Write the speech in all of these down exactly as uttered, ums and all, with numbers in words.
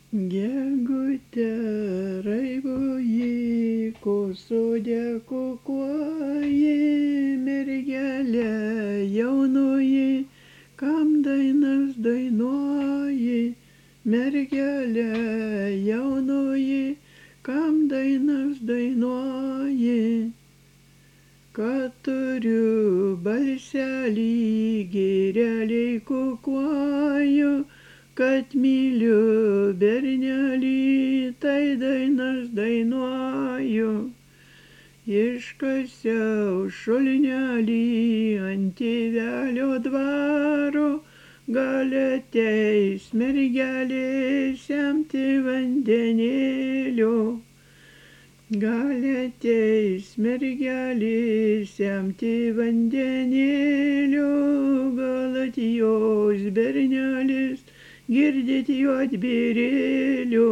Gegutė raivoji, ko sode kukuoji, mergelė jaunoji, kam dainas dainuoji, mergelė jaunoji, kam dainas dainuoji. Kad turiu balselį, gėreliai kukuoju, kad myliu bernelį, tai dainas dainuoju. Iškasiau šulinelį ant tėvelio dvaro, gal ateis mergelė semti vandenėlio. Gal ateis mergelė semti vandenėlio, gal atjos bernelis girdėt jo atbyrėlio.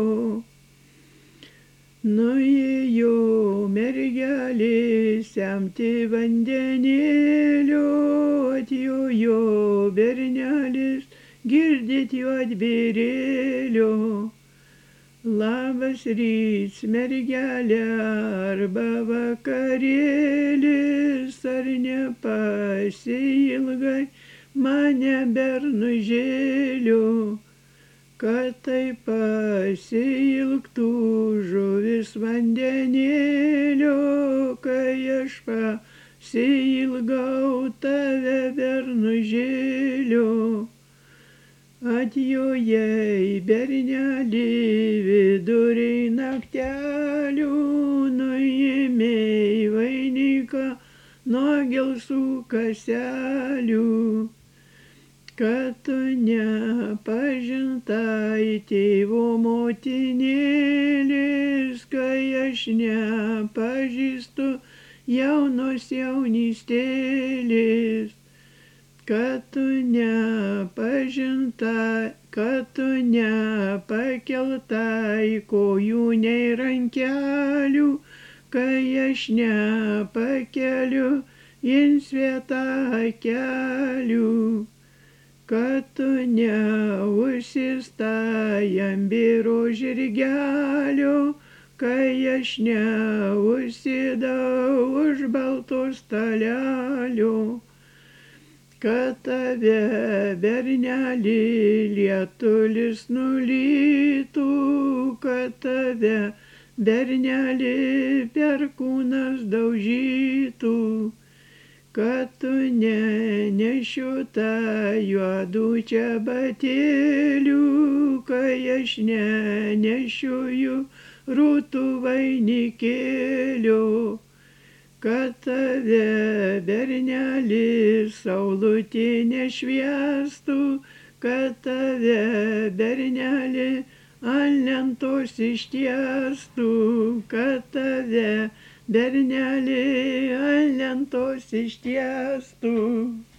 Nuėjo mergelė semti vandenėlio, atjojo bernelis girdėt jo atbyrėlio. Labas ryts, mergelė, arba vakarėlis, ar nepasiilgai mane bernužėlio, kad taip pasiilgtų žuvis vandenėlio, kai aš pasiilgau tave bernužėlio. Atjojai bernelį viduriai naktelių, nuėmei vainiką nuo gelsvų kaselių, kad tu nepažintai tėvo motinėlis, kai aš nepažįstu jaunos jaunystėlis. Kad tu nepažintai, kad tu nepakeltai kojų nei rankelių, kai aš nepakeliu in svietą kelių. Kad tu neužsistai ant biro žirgelio, kai aš neužsidau už balto stalelio. Kad tave bernelį lietulis nulytų, kad tave bernelį perkūnas daužytų, kad tu nenešiu tą juodų čebatėlių, kai aš nenešiu jų rūtų vainikėlių. Kad tave bernelį saulutė nešviestų, kad tave bernelį ant lentos ištiestų, kad tave bernelį ant lentos ištiestų.